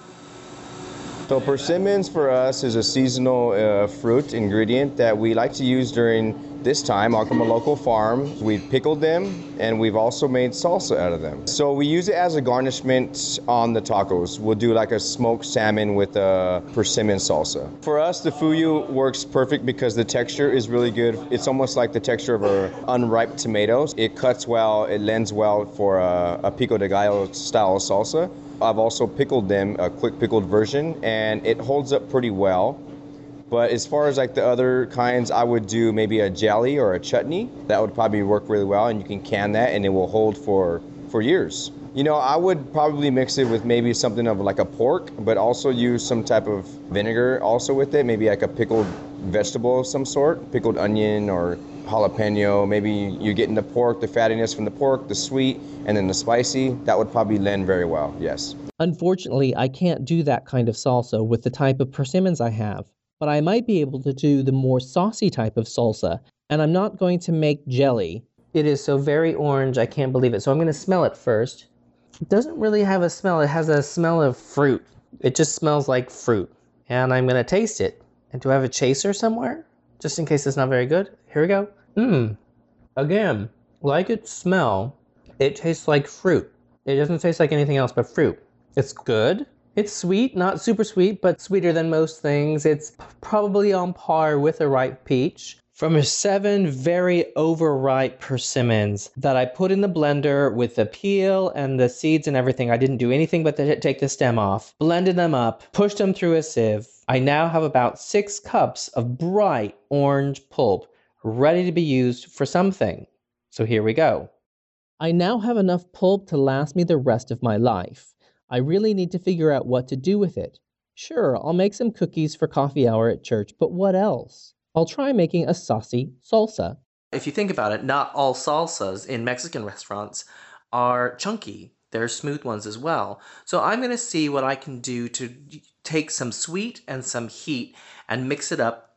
So persimmons for us is a seasonal uh, fruit ingredient that we like to use during this time. From a local farm. We've pickled them, and we've also made salsa out of them. So we use it as a garnishment on the tacos. We'll do like a smoked salmon with a persimmon salsa. For us, the fuyu works perfect because the texture is really good. It's almost like the texture of a unripe tomatoes. It cuts well, it lends well for a, a pico de gallo style salsa. I've also pickled them, a quick pickled version, and it holds up pretty well. But as far as like the other kinds, I would do maybe a jelly or a chutney. That would probably work really well, and you can can that and it will hold for, for years. You know, I would probably mix it with maybe something of like a pork, but also use some type of vinegar also with it, maybe like a pickled vegetable of some sort, pickled onion or jalapeno. Maybe you're getting the pork, the fattiness from the pork, the sweet, and then the spicy. That would probably lend very well, yes. Unfortunately, I can't do that kind of salsa with the type of persimmons I have, but I might be able to do the more saucy type of salsa, and I'm not going to make jelly. It is so very orange, I can't believe it. So I'm going to smell it first. It doesn't really have a smell. It has a smell of fruit. It just smells like fruit. And I'm going to taste it. And do I have a chaser somewhere? Just in case it's not very good. Here we go. Mmm. Again, like its smell, it tastes like fruit. It doesn't taste like anything else but fruit. It's good. It's sweet, not super sweet, but sweeter than most things. It's probably on par with a ripe peach. From seven very overripe persimmons that I put in the blender with the peel and the seeds and everything. I didn't do anything but to take the stem off, blended them up, pushed them through a sieve. I now have about six cups of bright orange pulp ready to be used for something. So here we go. I now have enough pulp to last me the rest of my life. I really need to figure out what to do with it. Sure, I'll make some cookies for coffee hour at church, but what else? I'll try making a saucy salsa. If you think about it, not all salsas in Mexican restaurants are chunky. There are smooth ones as well. So I'm going to see what I can do to take some sweet and some heat and mix it up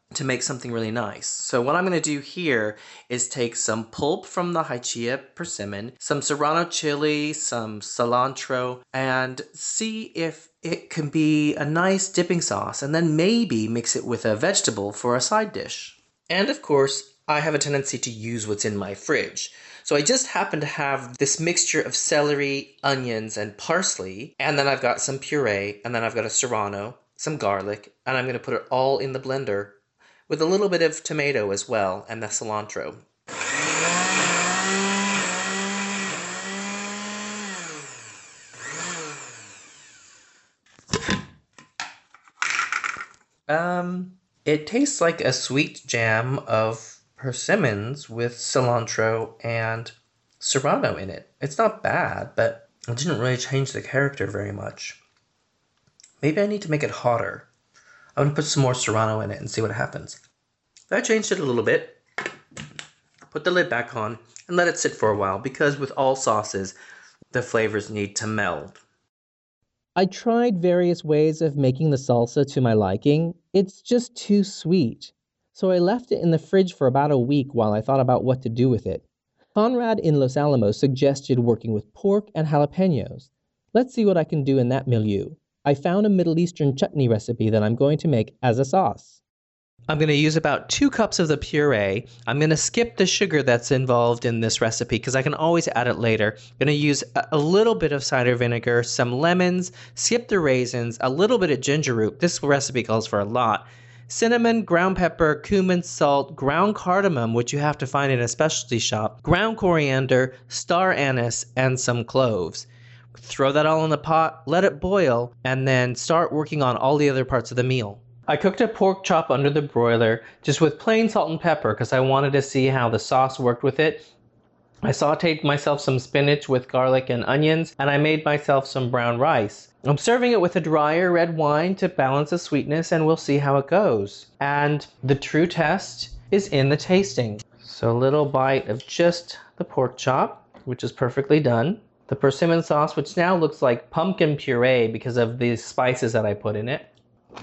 to make something really nice. So what I'm going to do here is take some pulp from the Haicilla persimmon, some serrano chili, some cilantro, and see if it can be a nice dipping sauce, and then maybe mix it with a vegetable for a side dish. And of course, I have a tendency to use what's in my fridge. So I just happen to have this mixture of celery, onions, and parsley, and then I've got some puree, and then I've got a serrano, some garlic, and I'm going to put it all in the blender with a little bit of tomato as well, and the cilantro. Um, it tastes like a sweet jam of persimmons with cilantro and serrano in it. It's not bad, but it didn't really change the character very much. Maybe I need to make it hotter. I'm going to put some more serrano in it and see what happens. I changed it a little bit. Put the lid back on and let it sit for a while, because with all sauces, the flavors need to meld. I tried various ways of making the salsa to my liking. It's just too sweet. So I left it in the fridge for about a week while I thought about what to do with it. Conrad in Los Alamos suggested working with pork and jalapenos. Let's see what I can do in that milieu. I found a Middle Eastern chutney recipe that I'm going to make as a sauce. I'm going to use about two cups of the puree. I'm going to skip the sugar that's involved in this recipe because I can always add it later. I'm going to use a little bit of cider vinegar, some lemons, skip the raisins, a little bit of ginger root. This recipe calls for a lot. Cinnamon, ground pepper, cumin, salt, ground cardamom, which you have to find in a specialty shop, ground coriander, star anise, and some cloves. Throw that all in the pot, let it boil, and then start working on all the other parts of the meal. I cooked a pork chop under the broiler just with plain salt and pepper because I wanted to see how the sauce worked with it. I sauteed myself some spinach with garlic and onions, and I made myself some brown rice. I'm serving it with a drier red wine to balance the sweetness, and we'll see how it goes. And the true test is in the tasting. So a little bite of just the pork chop, which is perfectly done. The persimmon sauce, which now looks like pumpkin puree because of the spices that I put in it.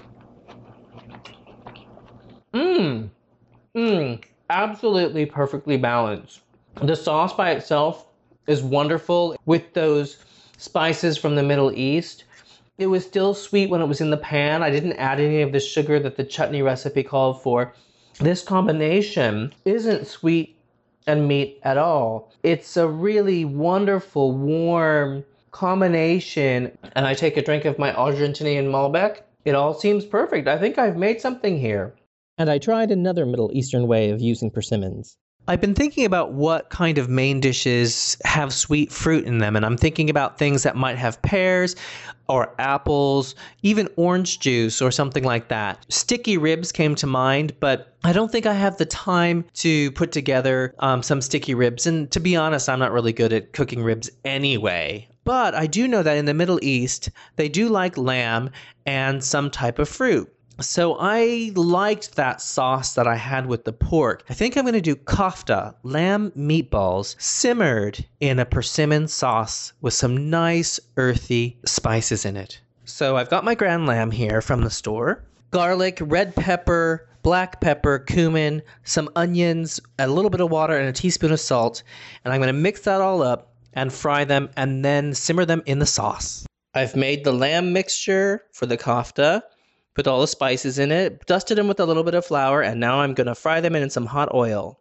Mmm, mmm, absolutely perfectly balanced. The sauce by itself is wonderful with those spices from the Middle East. It was still sweet when it was in the pan. I didn't add any of the sugar that the chutney recipe called for. This combination isn't sweet and meat at all. It's a really wonderful, warm combination. And I take a drink of my Argentinian Malbec. It all seems perfect. I think I've made something here. And I tried another Middle Eastern way of using persimmons. I've been thinking about what kind of main dishes have sweet fruit in them, and I'm thinking about things that might have pears or apples, even orange juice or something like that. Sticky ribs came to mind, but I don't think I have the time to put together um, some sticky ribs, and to be honest, I'm not really good at cooking ribs anyway. But I do know that in the Middle East, they do like lamb and some type of fruit. So I liked that sauce that I had with the pork. I think I'm going to do kofta, lamb meatballs, simmered in a persimmon sauce with some nice earthy spices in it. So I've got my ground lamb here from the store. Garlic, red pepper, black pepper, cumin, some onions, a little bit of water, and a teaspoon of salt. And I'm going to mix that all up and fry them and then simmer them in the sauce. I've made the lamb mixture for the kofta. Put all the spices in it, dusted them with a little bit of flour, and now I'm going to fry them in some hot oil.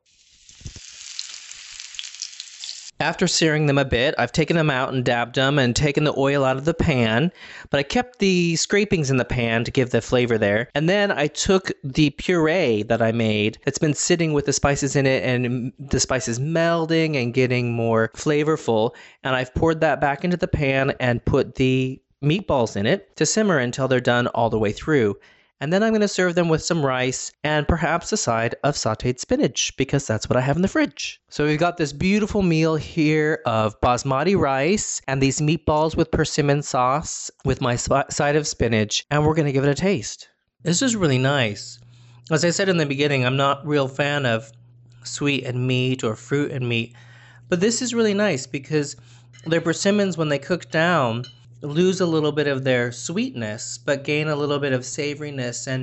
After searing them a bit, I've taken them out and dabbed them and taken the oil out of the pan, but I kept the scrapings in the pan to give the flavor there. And then I took the puree that I made that's been sitting with the spices in it and the spices melding and getting more flavorful, and I've poured that back into the pan and put the meatballs in it to simmer until they're done all the way through. And then I'm going to serve them with some rice and perhaps a side of sauteed spinach because that's what I have in the fridge. So we've got this beautiful meal here of basmati rice and these meatballs with persimmon sauce with my side of spinach, and we're going to give it a taste. This is really nice. As I said in the beginning, I'm not a real fan of sweet and meat or fruit and meat, but this is really nice because their persimmons, when they cook down, lose a little bit of their sweetness, but gain a little bit of savoriness and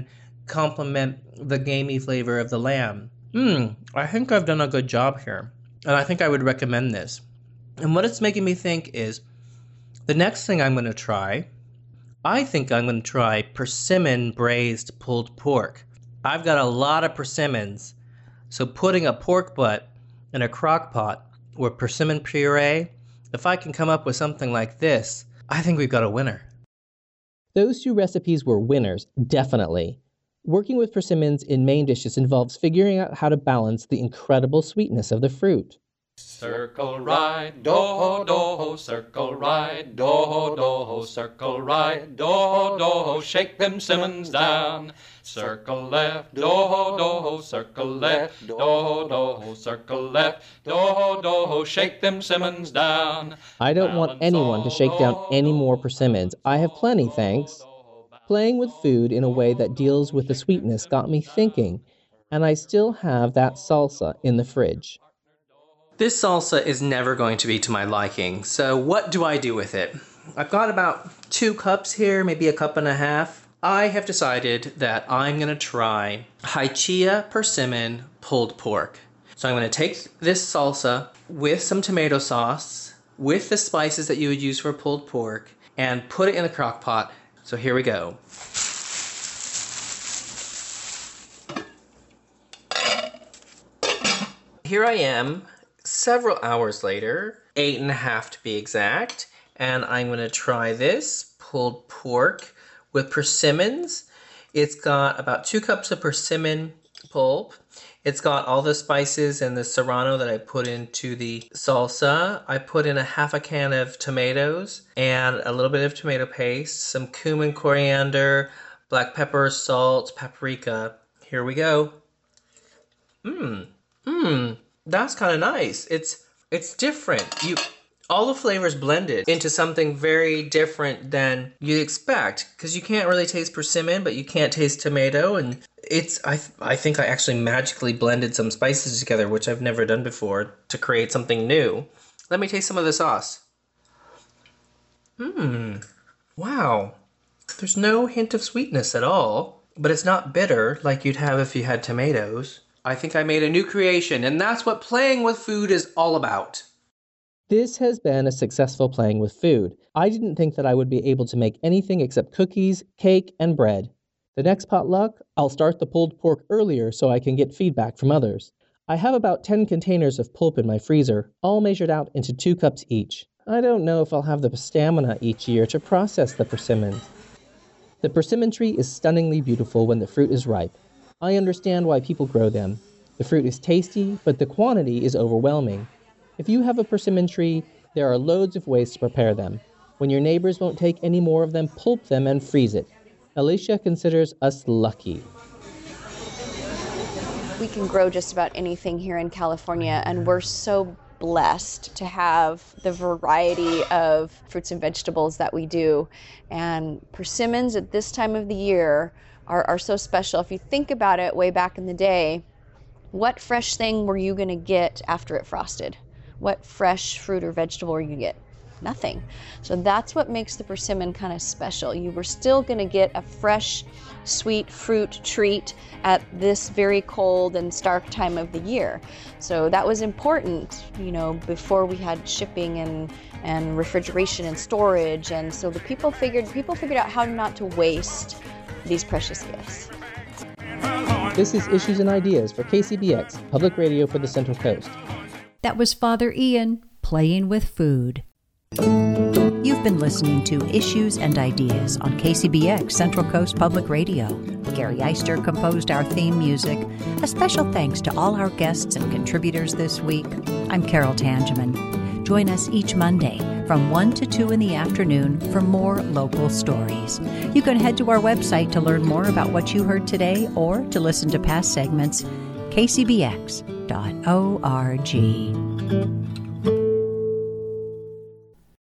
complement the gamey flavor of the lamb. Mmm, I think I've done a good job here, and I think I would recommend this. And what it's making me think is, the next thing I'm going to try, I think I'm going to try persimmon braised pulled pork. I've got a lot of persimmons, so putting a pork butt in a crock pot with persimmon puree, if I can come up with something like this, I think we've got a winner. Those two recipes were winners, definitely. Working with persimmons in main dishes involves figuring out how to balance the incredible sweetness of the fruit. Circle right, do, do, circle right, do, do, circle right, do, do, shake them Simmons down. Circle left, do, do, circle left, do, do, circle left, do, do, shake them Simmons down. I don't want anyone to shake down any more persimmons. I have plenty, thanks. Playing with food in a way that deals with the sweetness got me thinking, and I still have that salsa in the fridge. This salsa is never going to be to my liking, so what do I do with it? I've got about two cups here, maybe a cup and a half. I have decided that I'm going to try Haichia persimmon pulled pork. So I'm going to take this salsa with some tomato sauce, with the spices that you would use for pulled pork, and put it in a crock pot. So here we go. Here I am, several hours later, eight and a half to be exact, and I'm going to try this pulled pork with persimmons. It's got about two cups of persimmon pulp. It's got all the spices and the serrano that I put into the salsa. I put in a half a can of tomatoes and a little bit of tomato paste, some cumin, coriander, black pepper, salt, paprika. Here we go. Mmm. Mmm, that's kind of nice. It's it's different. You all the flavors blended into something very different than you'd expect, because you can't really taste persimmon, but you can't taste tomato, and it's I th- I think I actually magically blended some spices together, which I've never done before, to create something new. Let me taste some of the sauce. Mmm. Wow. There's no hint of sweetness at all, but it's not bitter like you'd have if you had tomatoes. I think I made a new creation, and that's what playing with food is all about. This has been a successful Playing with Food. I didn't think that I would be able to make anything except cookies, cake, and bread. The next potluck, I'll start the pulled pork earlier so I can get feedback from others. I have about ten containers of pulp in my freezer, all measured out into two cups each. I don't know if I'll have the stamina each year to process the persimmons. The persimmon tree is stunningly beautiful when the fruit is ripe. I understand why people grow them. The fruit is tasty, but the quantity is overwhelming. If you have a persimmon tree, there are loads of ways to prepare them. When your neighbors won't take any more of them, pulp them and freeze it. Alicia considers us lucky. We can grow just about anything here in California, and we're so blessed to have the variety of fruits and vegetables that we do. And persimmons at this time of the year are, are so special. If you think about it, way back in the day, what fresh thing were you going to get after it frosted? What fresh fruit or vegetable were you going to get? Nothing. So that's what makes the persimmon kind of special. You were still going to get a fresh, sweet fruit treat at this very cold and stark time of the year. So that was important, you know, before we had shipping and, and refrigeration and storage. And so the people figured, people figured out how not to waste these precious gifts. This is Issues and Ideas for K C B X, Public Radio for the Central Coast. That was Father Ian playing with food. You've been listening to Issues and Ideas on K C B X Central Coast Public Radio. Gary Eister composed our theme music. A special thanks to all our guests and contributors this week. I'm Carol Tangeman. Join us each Monday from one to two in the afternoon for more local stories. You can head to our website to learn more about what you heard today or to listen to past segments, k c b x dot org.